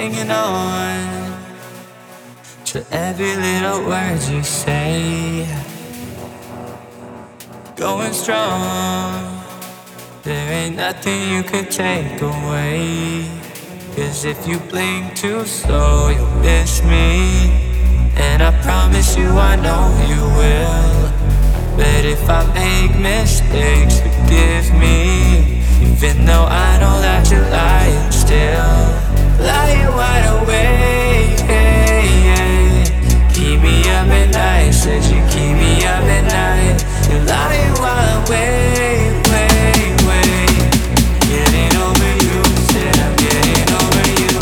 hanging on to every little word you say. Going strong, there ain't nothing you can take away. 'Cause if you blink too slow, you'll miss me. And I promise you I know you will. But if I make mistakes, forgive me. Even though I know that you're lying still. Lying wide awake, keep me up at night, said you keep me up at night. You're lying wide awake, getting over you, said I'm getting over you.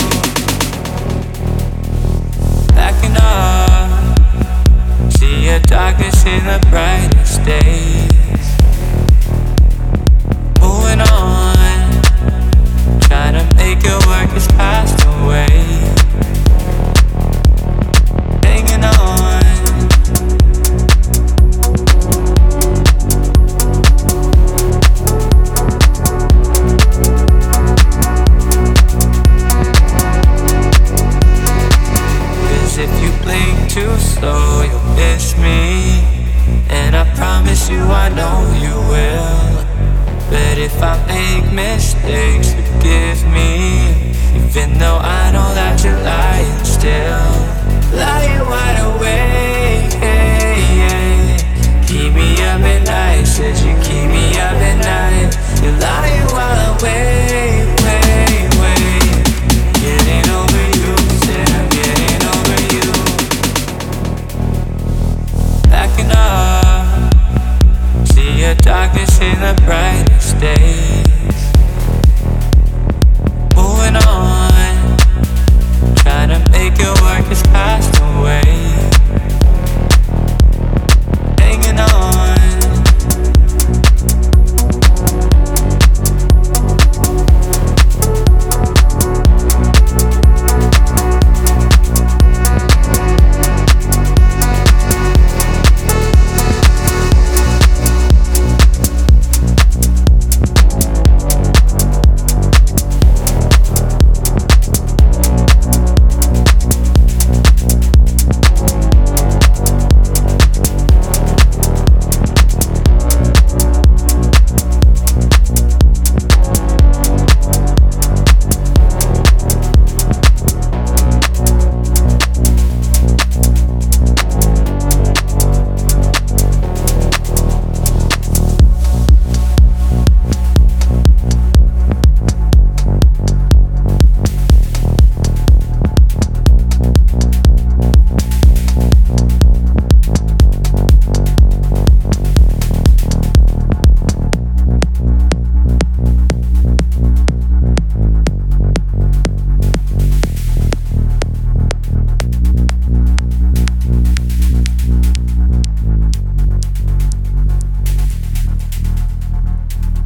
Backing up, see your darkness in the brightest days. Moving on, trying to make it work is passed away. Hanging on. If you blink too slow, you'll miss me. And I promise you I know you will. But if I make mistakes, forgive me. Even though I know that you're lying still. Lying wide awake, keep me up at night, said you keep me up at night. You're lying wide awake.